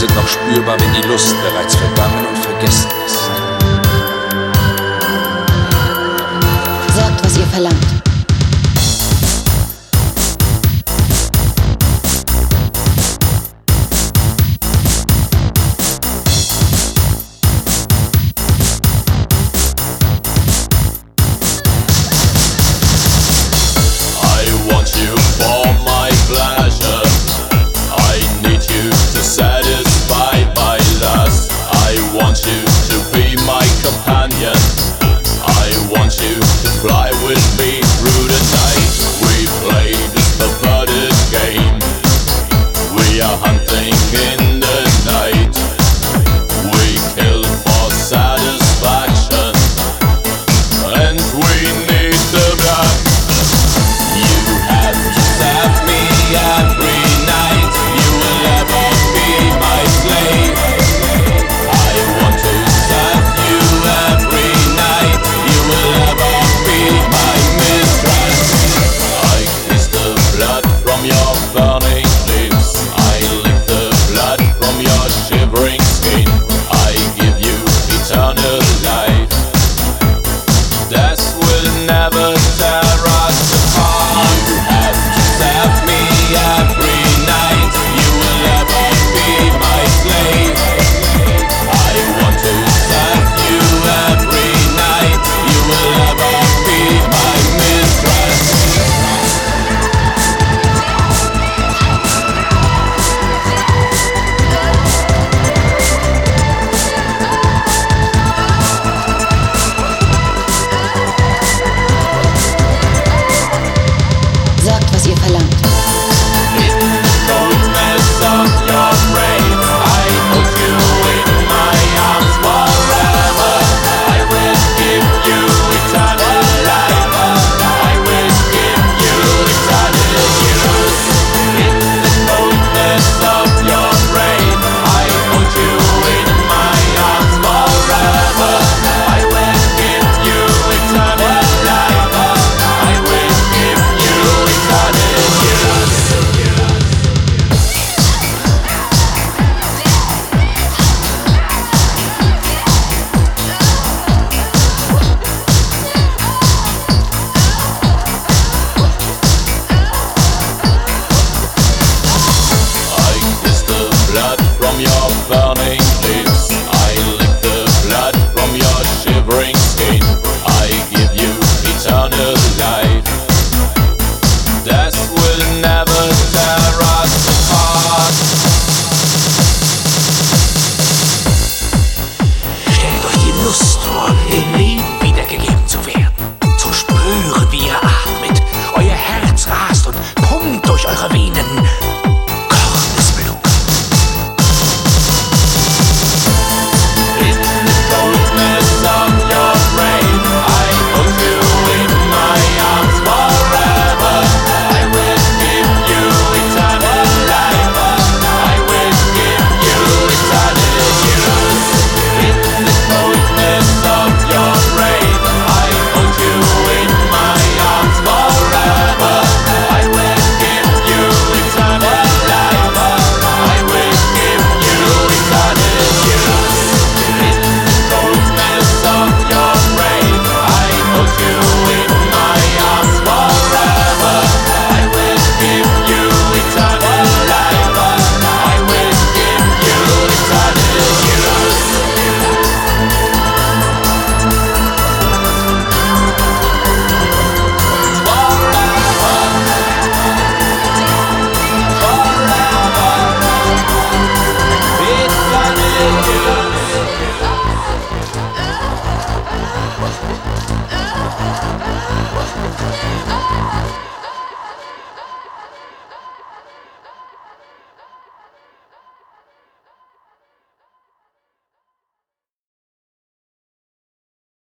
sind noch spürbar, wenn die Lust bereits vergangen und vergessen ist. Sagt, was ihr verlangt. Fly with me through the night. We play this perverted game. We are hunting in the night. We kill for satisfaction, and we need the blood. You have to serve me every night. You will never be my slave. I want to serve you every night. You will never my mistress. I kiss the blood from your burning lips. I lick the blood from your shivering skin. I give you eternal life. Death will never